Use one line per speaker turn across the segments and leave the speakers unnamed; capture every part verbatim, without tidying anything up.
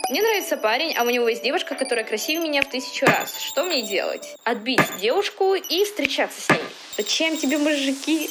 Мне нравится парень, а у него есть девушка, которая красивее меня в тысячу раз. Что мне делать? Отбить девушку и встречаться с ней. Зачем тебе мужики?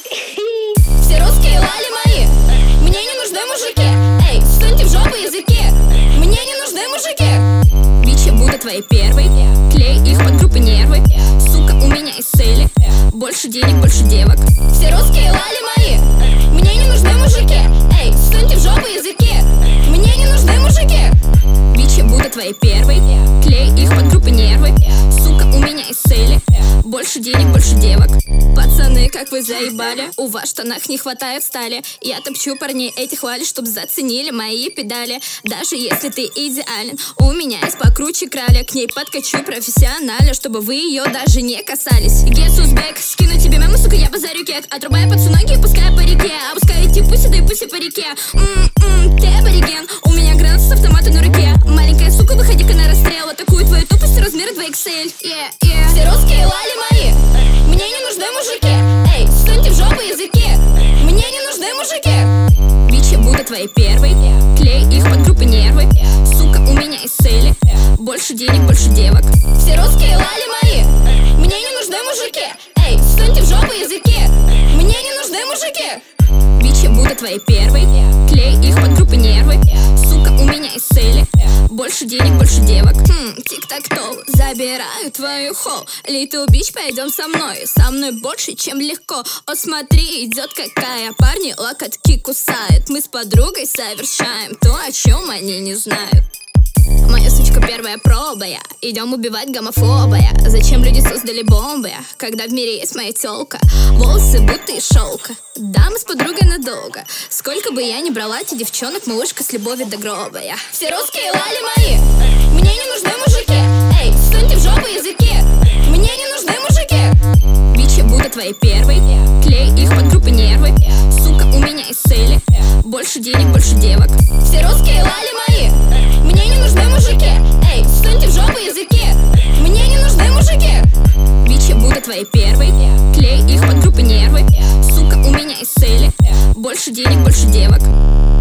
Все русские лали мои, мне не нужны мужики. Эй, суньте в жопу языки, мне не нужны мужики. Бичи будут твои первые, клей их под группы нервы. Сука, у меня есть цели, больше денег, больше девок. Все русские лали мои, мне не нужны мужики. Эй, суньте в жопу языки, мне не нужны мужики. Бичи будут твои первые, клей их под группы нервы. Сука, у меня есть цели, больше денег, больше девок. Пацаны, как вы заебали, у вас в штанах не хватает стали. Я топчу парней этих вали, чтоб заценили мои педали. Даже если ты идеален, у меня есть покруче краля. К ней подкачу профессионально, чтобы вы ее даже не касались. Гес узбек, скину тебе мемы, сука, я базарю кек. Отрубаю пацу ноги, пускай по реке. Опускаю идти пусть да и пусть по реке. М-м, ты абориген, у меня гранат с автомата на руке. Маленькая сука, выходи-ка на расстрел. Атакую твою тупость размера два икс эль. yeah, yeah. Все русские лали мои, мне не нужны мужики. Эй, суньте в жопу языки, мне не нужны мужики. Бичи будут твои первые, клей их под группы нервы. Сука, у меня есть цели, больше денег, больше девок. Все русские лали мои, мне не нужны мужики. Эй, суньте в жопу языки, мне не нужны мужики. Бичи будут твои первые, клей их под группы нервы. Сука, у меня есть цели, больше денег, больше девок. Хм, тик-так-тоу, забираю твою холл. Little bitch, пойдем со мной, со мной больше, чем легко. О, смотри, идет какая, парни локотки кусает. Мы с подругой совершаем то, о чем они не знают. Моя сучка первая проба, я. Идем убивать гомофоба, я. Зачем люди создали бомбы, я? Когда в мире есть моя тёлка. Волосы будто из шелка, да, мы с подругой надолго. Сколько бы я ни брала тебе девчонок, малышка с любовью до гроба, я. Все русские лали мои, мне не нужны мужики. Эй, суньте в жопу языки, мне не нужны мужики. Бичи будут твои первые, клей их под группы нервы. Сука, у меня есть цели, больше денег, больше девок. Все русские лали мои, мне не нужны мужики. Эй, суньте в жопу языки, мне не нужны мужики. Бичи будут твои первые, клей их под группы нервы. Сука, у меня есть цели, больше денег, больше девок.